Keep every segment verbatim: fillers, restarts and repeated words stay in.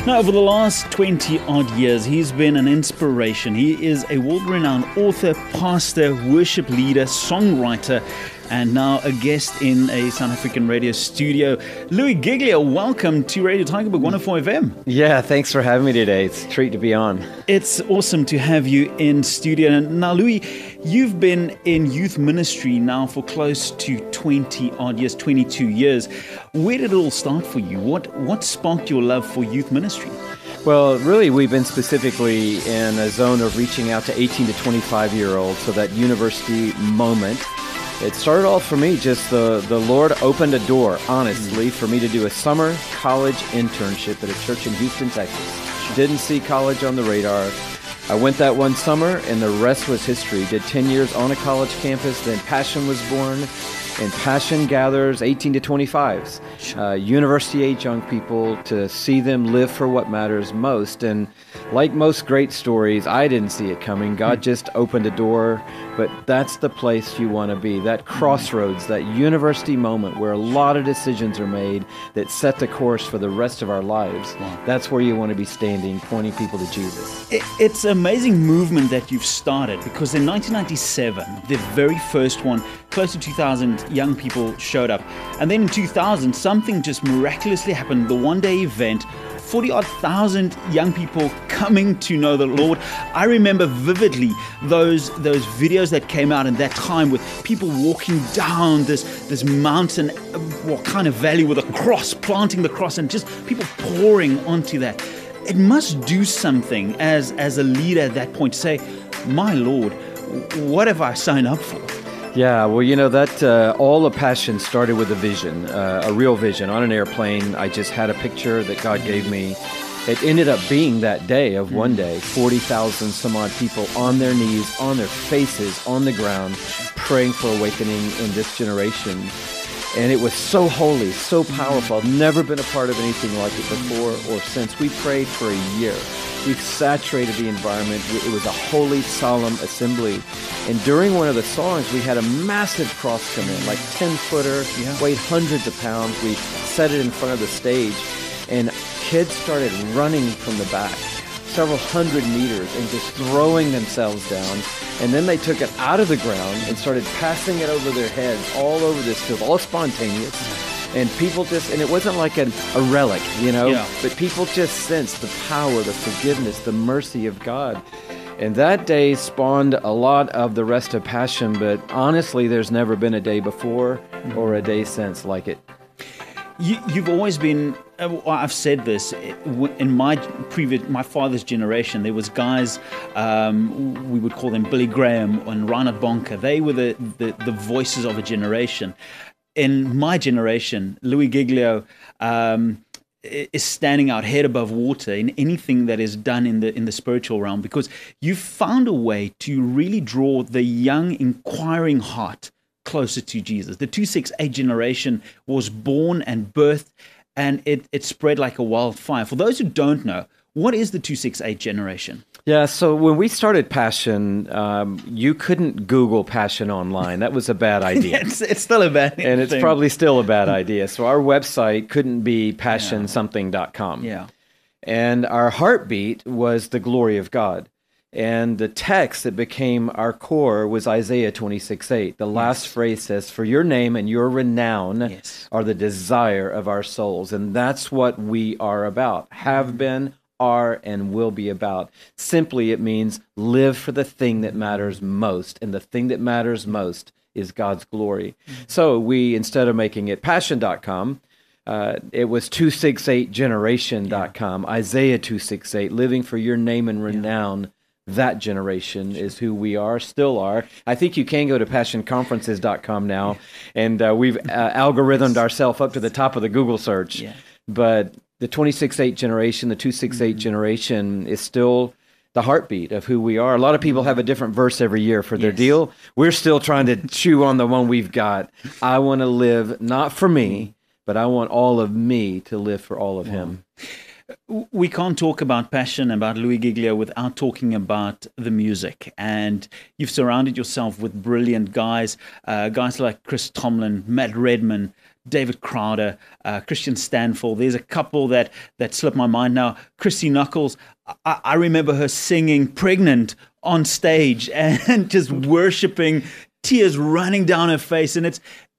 Now, over the last twenty odd years, he's been an inspiration. He is a world-renowned author, pastor, worship leader, songwriter, and now a guest in a South African radio studio. Louis Giglio, welcome to Radio Tygerberg one oh four F M. Yeah, thanks for having me today. It's a treat to be on. It's awesome to have you in studio. Now, Louis, you've been in youth ministry now for close to twenty odd years, twenty-two years. Where did it all start for you? What what sparked your love for youth ministry? Well, really, we've been specifically in a zone of reaching out to eighteen to twenty-five year olds, so that university moment. It started off for me, just the, the Lord opened a door, honestly, for me to do a summer college internship at a church in Houston, Texas. Didn't see college on the radar. I went that one summer, and the rest was history. Did ten years on a college campus, then Passion was born, and Passion gathers eighteen to twenty-fives, uh, university-age young people, to see them live for what matters most. And like most great stories, I didn't see it coming. God just opened a door, but that's the place you want to be, that crossroads, that university moment where a lot of decisions are made that set the course for the rest of our lives. Wow. That's where you want to be standing, pointing people to Jesus. It, it's an amazing movement that you've started, because in nineteen ninety-seven, the very first one, close to two thousand young people showed up. And then in two thousand, something just miraculously happened. The one-day event, forty odd thousand young people coming to know the Lord. I remember vividly those those videos that came out in that time with people walking down this this mountain, what kind of valley, with a cross, planting the cross, and just people pouring onto that. It must do something as as a leader at that point to say, my Lord, what have I signed up for? Yeah, well, you know, that uh, all of Passion started with a vision, uh, a real vision. On an airplane, I just had a picture that God gave me. It ended up being that day of one day, forty thousand some odd people on their knees, on their faces, on the ground, praying for awakening in this generation. And it was so holy, so powerful. I've never been a part of anything like it before or since. We prayed for a year. We've saturated the environment. It was a holy, solemn assembly. And during one of the songs, we had a massive cross come in, like ten-footer, yeah. Weighed hundreds of pounds. We set it in front of the stage, and kids started running from the back, several hundred meters, and just throwing themselves down. And then they took it out of the ground and started passing it over their heads all over this field, all spontaneous. And people just, and it wasn't like an, a relic, you know, yeah. but people just sensed the power, the forgiveness, the mercy of God. And that day spawned a lot of the rest of Passion, but honestly, there's never been a day before or a day since like it. You, you've always been, I've said this, in my previous, my father's generation, there was guys, um, we would call them Billy Graham and Reinhard Bonnke. They were the, the, the voices of a generation. In my generation, Louis Giglio um, is standing out head above water in anything that is done in the in the spiritual realm, because you've found a way to really draw the young, inquiring heart closer to Jesus. The two sixty-eight generation was born and birthed, and it, it spread like a wildfire. For those who don't know, what is the two sixty-eight generation? Yeah, so when we started Passion, um, you couldn't Google Passion online. That was a bad idea. it's, it's still a bad idea. And it's thing. probably still a bad idea. So our website couldn't be passion something dot com. Yeah. And our heartbeat was the glory of God. And the text that became our core was Isaiah twenty-six eight. The last yes. phrase says, "For your name and your renown yes. are the desire of our souls." And that's what we are about, have been, are, and will be about. Simply, it means live for the thing that matters most. And the thing that matters most is God's glory. Mm-hmm. So we, instead of making it passion dot com, uh, it was two sixty-eight generation dot com, yeah. Isaiah two sixty-eight, living for your name and renown. Yeah. That generation is who we are, still are. I think you can go to passion conferences dot com now, and uh, we've uh, algorithmed ourselves up to the top of the Google search. Yeah. But the two sixty-eight generation, the two sixty-eight mm-hmm. generation is still the heartbeat of who we are. A lot of people have a different verse every year for their yes. deal. We're still trying to chew on the one we've got. I want to live not for me, but I want all of me to live for all of wow. Him. We can't talk about Passion, about Louis Giglio, without talking about the music. And you've surrounded yourself with brilliant guys, uh, guys like Chris Tomlin, Matt Redman, David Crowder, uh, Christian Stanfill. There's a couple that, that slip my mind now. Christy Knuckles, I, I remember her singing Pregnant on stage and just worshiping, tears running down her face. And it's,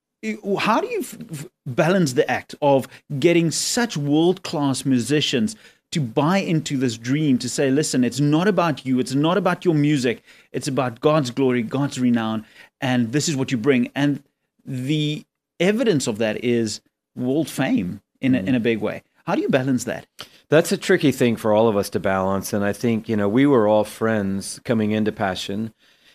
how do you f- balance the act of getting such world-class musicians to buy into this dream, to say, listen, it's not about you, it's not about your music, it's about God's glory, God's renown, and this is what you bring. And the evidence of that is world fame in a, in a big way. How do you balance that? That's a tricky thing for all of us to balance. And I think, you know, we were all friends coming into Passion,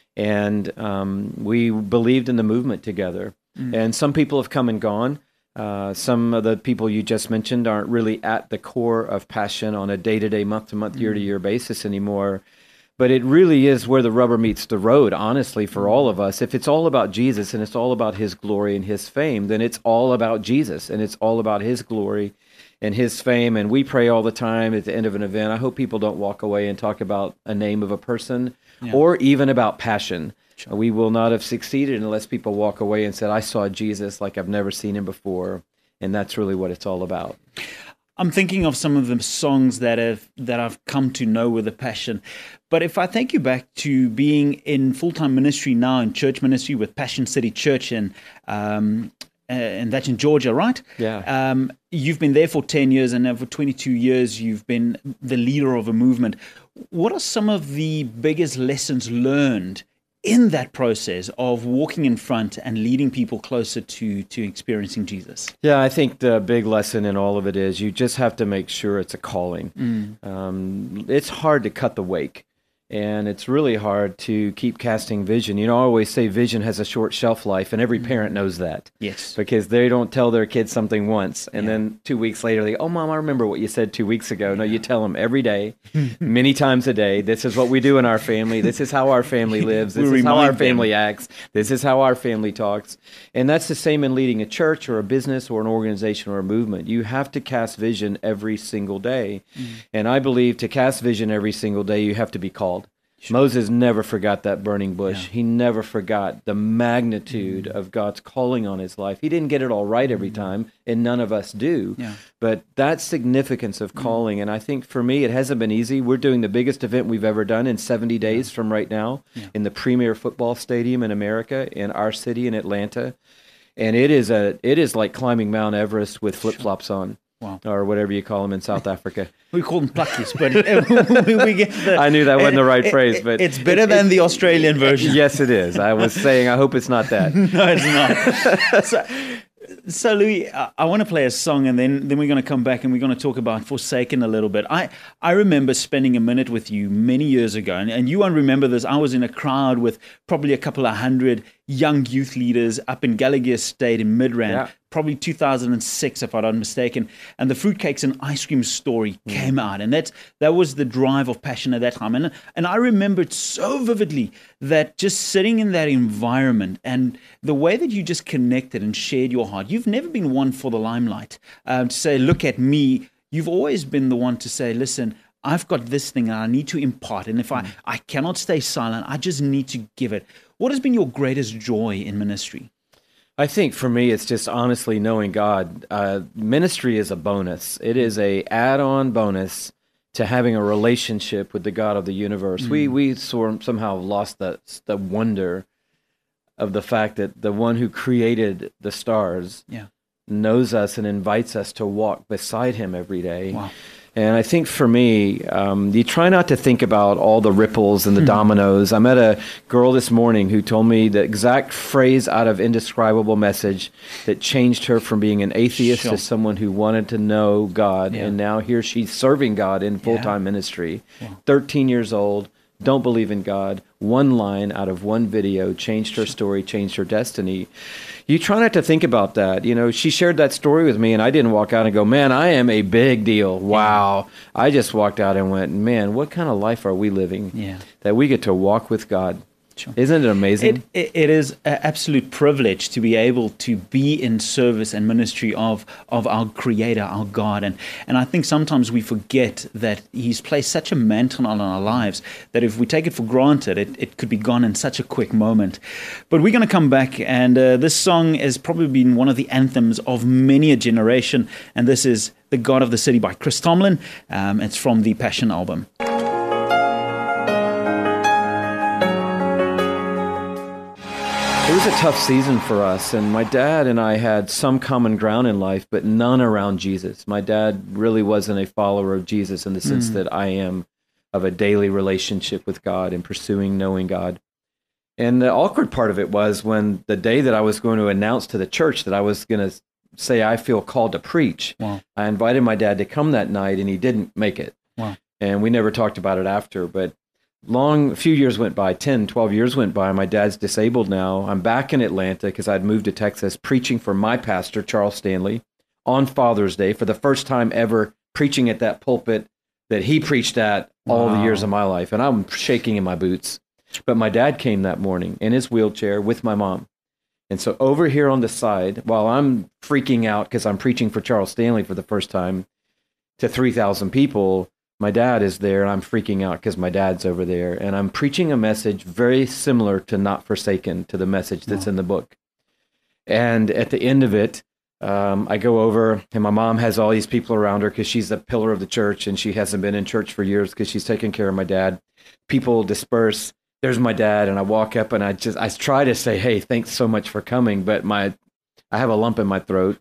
and um, we believed in the movement together. Mm. And some people have come and gone. Uh, some of the people you just mentioned aren't really at the core of Passion on a day-to-day, month-to-month, year-to-year basis anymore. But it really is where the rubber meets the road, honestly, for all of us. If it's all about Jesus and it's all about his glory and his fame, then it's all about Jesus and it's all about his glory and his fame. And we pray all the time at the end of an event. I hope people don't walk away and talk about a name of a person yeah. or even about Passion. Sure. We will not have succeeded unless people walk away and said, I saw Jesus like I've never seen him before. And that's really what it's all about. I'm thinking of some of the songs that have that I've come to know with a passion. But if I take you back to being in full-time ministry now, in church ministry with Passion City Church, and um, uh, and that's in Georgia, right? Yeah. Um, you've been there for ten years, and now for twenty-two years, you've been the leader of a movement. What are some of the biggest lessons learned in that process of walking in front and leading people closer to to experiencing Jesus? Yeah, I think the big lesson in all of it is you just have to make sure it's a calling. Mm. Um, it's hard to cut the wake, and it's really hard to keep casting vision. You know, I always say vision has a short shelf life, and every mm. parent knows that. Yes. Because they don't tell their kids something once, and yeah. then two weeks later, they, oh, Mom, I remember what you said two weeks ago. Yeah. No, you tell them every day, many times a day. This is what we do in our family. This is how our family lives. This is how our family them. acts. This is how our family talks. And that's the same in leading a church or a business or an organization or a movement. You have to cast vision every single day. Mm. And I believe to cast vision every single day, you have to be called. Sure. Moses never forgot that burning bush. Yeah. He never forgot the magnitude mm-hmm. of God's calling on his life. He didn't get it all right every time, and none of us do. Yeah. But that significance of calling, mm-hmm. and I think for me, it hasn't been easy. We're doing the biggest event we've ever done in seventy days yeah. from right now yeah. in the premier football stadium in America, in our city in Atlanta. And it is a it is like climbing Mount Everest with flip-flops on. Wow. Or whatever you call them in South Africa. We call them pluckies, but we, we get the... I knew that wasn't the right it, phrase, it, but... It's better it, than the Australian version. Yes, it is. I was saying, I hope it's not that. No, it's not. so, so, Louis, I, I want to play a song, and then, then we're going to come back and we're going to talk about Forsaken a little bit. I, I remember spending a minute with you many years ago, and, and you won't remember this. I was in a crowd with probably a couple of hundred young youth leaders up in Gallagher Estate in Midrand. Yeah. Probably two thousand six, if I'm not mistaken, and the Fruitcakes and Ice Cream story mm. came out, and that's that was the drive of Passion at that time, and and I remembered so vividly that just sitting in that environment and the way that you just connected and shared your heart. You've never been one for the limelight, um, to say, look at me. You've always been the one to say, listen, I've got this thing and I need to impart, and if mm. I, I cannot stay silent, I just need to give it. What has been your greatest joy in ministry? I think for me, it's just honestly knowing God. Uh, ministry is a bonus. It is a add-on bonus to having a relationship with the God of the universe. Mm. We we sort somehow lost the the wonder of the fact that the one who created the stars yeah. knows us and invites us to walk beside him every day. Wow. And I think for me, um, you try not to think about all the ripples and the hmm. dominoes. I met a girl this morning who told me the exact phrase out of Indescribable Message that changed her from being an atheist sure. to someone who wanted to know God. Yeah. And now here she's serving God in full-time yeah. ministry. Wow. thirteen years old, don't believe in God. One line out of one video changed her story, changed her destiny. You try not to think about that. You know, she shared that story with me, and I didn't walk out and go, man, I am a big deal. Wow. I just walked out and went, man, what kind of life are we living? Yeah. That we get to walk with God Sure. Isn't it amazing? It, it, it is an absolute privilege to be able to be in service and ministry of of our Creator, our God. And, and I think sometimes we forget that He's placed such a mantle on our lives that if we take it for granted, it, it could be gone in such a quick moment. But we're going to come back, and uh, this song has probably been one of the anthems of many a generation, and this is The God of the City by Chris Tomlin. Um, it's from the Passion album. It was a tough season for us, and my dad and I had some common ground in life, but none around Jesus. My dad really wasn't a follower of Jesus in the sense mm. that I am of a daily relationship with God and pursuing knowing God. And the awkward part of it was when the day that I was going to announce to the church that I was going to say I feel called to preach, wow. I invited my dad to come that night, and he didn't make it. Wow. And we never talked about it after, but long, a few years went by, ten, twelve years went by. My dad's disabled now. I'm back in Atlanta because I'd moved to Texas, preaching for my pastor, Charles Stanley, on Father's Day for the first time ever, preaching at that pulpit that he preached at all wow. the years of my life. And I'm shaking in my boots. But my dad came that morning in his wheelchair with my mom. And so over here on the side, while I'm freaking out because I'm preaching for Charles Stanley for the first time to three thousand people, my dad is there, and I'm freaking out because my dad's over there. And I'm preaching a message very similar to Not Forsaken, to the message that's oh. in the book. And at the end of it, um, I go over, and my mom has all these people around her because she's a pillar of the church, and she hasn't been in church for years because she's taking care of my dad. People disperse. There's my dad, and I walk up, and I just I try to say, hey, thanks so much for coming, but my I have a lump in my throat.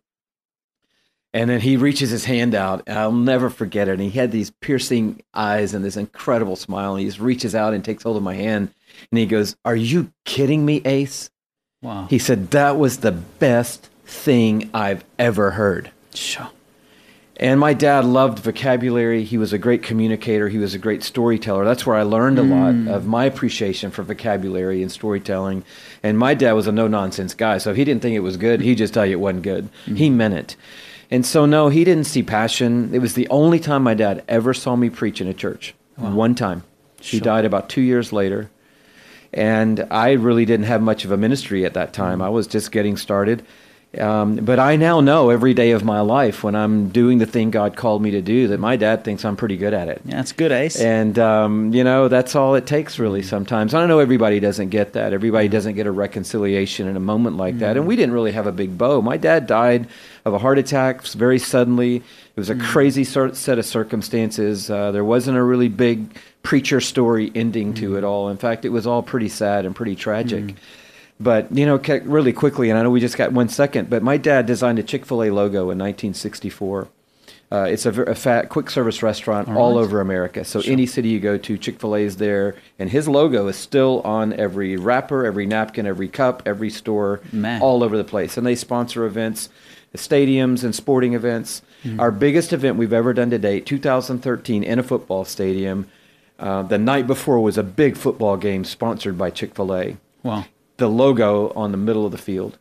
And then he reaches his hand out, and I'll never forget it. And he had these piercing eyes and this incredible smile. And he just reaches out and takes hold of my hand. And he goes, "Are you kidding me, Ace?" Wow. He said, "That was the best thing I've ever heard." Sure. And my dad loved vocabulary. He was a great communicator. He was a great storyteller. That's where I learned a mm. lot of my appreciation for vocabulary and storytelling. And my dad was a no-nonsense guy. So if he didn't think it was good, he'd just tell you it wasn't good. Mm. He meant it. And so, no, he didn't see passion. It was the only time my dad ever saw me preach in a church. Wow. One time. Sure. He died about two years later. And I really didn't have much of a ministry at that time. I was just getting started. Um, but I now know every day of my life when I'm doing the thing God called me to do that my dad thinks I'm pretty good at it. Yeah, that's good, Ace. And, um, you know, that's all it takes really sometimes. I know everybody doesn't get that. Everybody doesn't get a reconciliation in a moment like that. And we didn't really have a big bow. My dad died of a heart attack very suddenly. It was a crazy sort set of circumstances. Uh, there wasn't a really big preacher story ending to it all. In fact, it was all pretty sad and pretty tragic. Mm. But, you know, really quickly, and I know we just got one second, but my dad designed a Chick-fil-A logo in nineteen sixty-four. Uh, it's a, a fat, quick service restaurant all, all right. over America. So sure. Any city you go to, Chick-fil-A is there. And his logo is still on every wrapper, every napkin, every cup, every store, Man. all over the place. And they sponsor events, stadiums and sporting events. Mm-hmm. Our biggest event we've ever done to date, two thousand thirteen, in a football stadium. Uh, the night before was a big football game sponsored by Chick-fil-A. Wow. The logo on the middle of the field.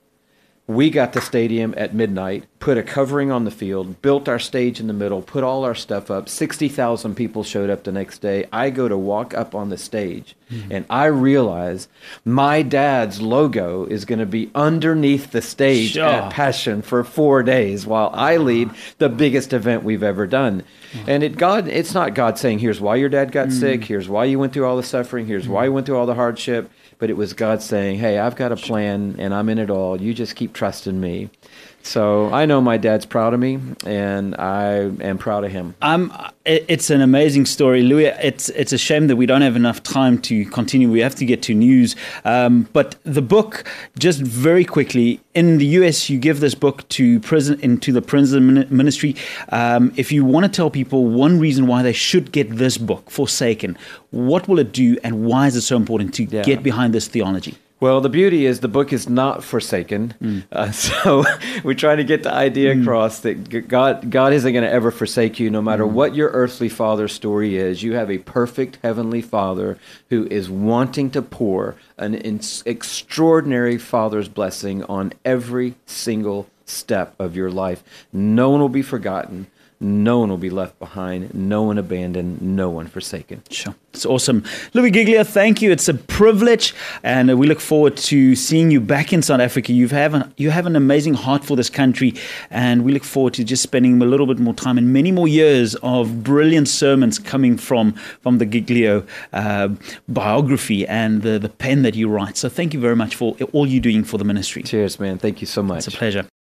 We got the stadium at midnight, put a covering on the field, built our stage in the middle, put all our stuff up. sixty thousand people showed up the next day. I go to walk up on the stage, mm-hmm. and I realize my dad's logo is going to be underneath the stage sure. at Passion for four days while I lead the biggest event we've ever done. Mm-hmm. And it God, it's not God saying, here's why your dad got mm-hmm. sick, here's why you went through all the suffering, here's mm-hmm. why you went through all the hardship. But it was God saying, hey, I've got a plan, and I'm in it all. You just keep trusting me. So I know my dad's proud of me, and I am proud of him. Um, it's an amazing story, Louis. It's it's a shame that we don't have enough time to continue. We have to get to news. Um, but the book, just very quickly, in the U S, you give this book to prison into the prison ministry. Um, if you want to tell people one reason why they should get this book, Forsaken, what will it do, and why is it so important to yeah. get behind this theology? Well, the beauty is the book is not forsaken. Mm. Uh, so we're trying to get the idea mm. across that God God isn't going to ever forsake you no matter mm. what your earthly father's story is. You have a perfect heavenly Father who is wanting to pour an in- extraordinary Father's blessing on every single step of your life. No one will be forgotten. no one will be left behind, no one abandoned, no one forsaken. Sure. It's awesome. Louis Giglio, thank you. It's a privilege, and uh, we look forward to seeing you back in South Africa. You have an, you have an amazing heart for this country, and we look forward to just spending a little bit more time and many more years of brilliant sermons coming from, from the Giglio uh, biography and the, the pen that you write. So thank you very much for all you're doing for the ministry. Cheers, man. Thank you so much. It's a pleasure.